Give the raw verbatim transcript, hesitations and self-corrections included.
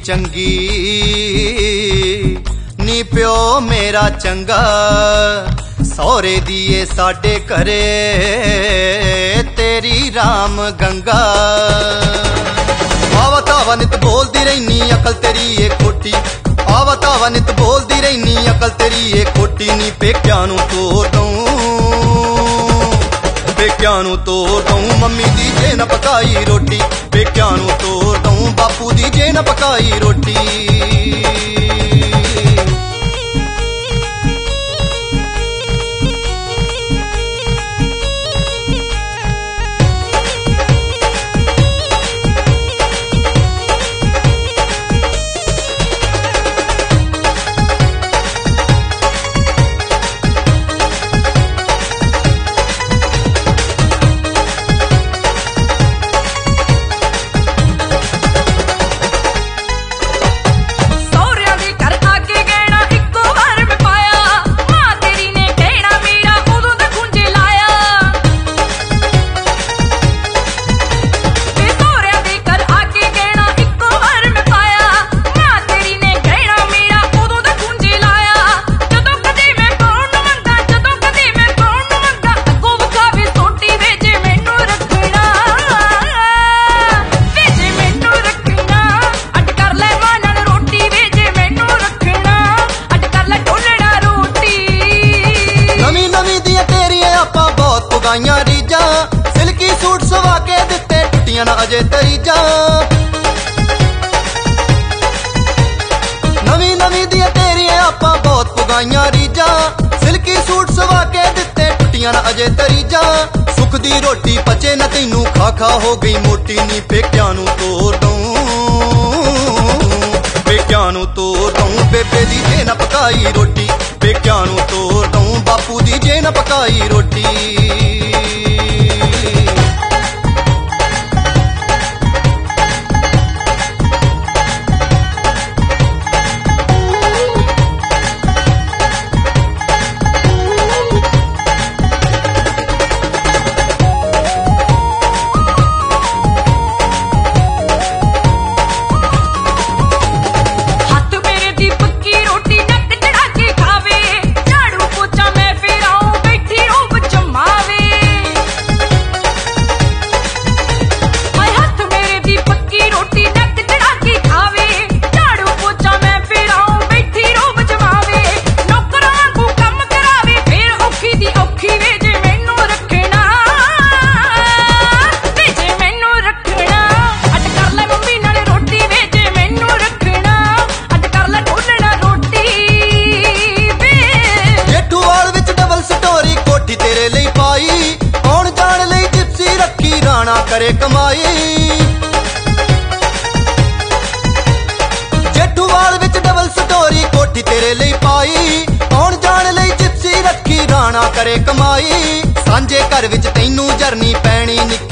चंगी नी प्यो मेरा चंगा सौरे दिए साडे घरे तेरी राम गंगा आवत आवा नित बोलदी रहनी अकल तेरी ये खोटी आवत आवा नित बोलदी रहनी अकल तेरी ये खोटी नी पेक्या नू तोड़ दूं पेक्या नू तोड़ दूं मम्मी दी जे न पकाई रोटी पेक्या नू तोड़ दूं बापू दी जे न पकाई रोटी रीजा सिल्की सूट सवा के दिते टुटियां ना अजे तरीजा नवी नवी दिया तेरिया आपां बहुत पुगाइयां रीजा सिल्की सूट सवा के दिते टुटियां ना अजे तरीजा सुख दी रोटी पचे न तैनू खा खा हो गई मोटी नी पेक्या नू तोड़ दूं पेक्या नू तोड़ दूं बेबे दी जे न पकाई रोटी पेक्या नू तोड़ दूं बापू दी जे न पकाई रोटी करे कमाई जेठूवाल विच डबल स्टोरी कोठी तेरे लिए पाई कौन जान लई जिप्सी रखी राणा करे कमाई सांझे घर विच तैनू जरनी पैनी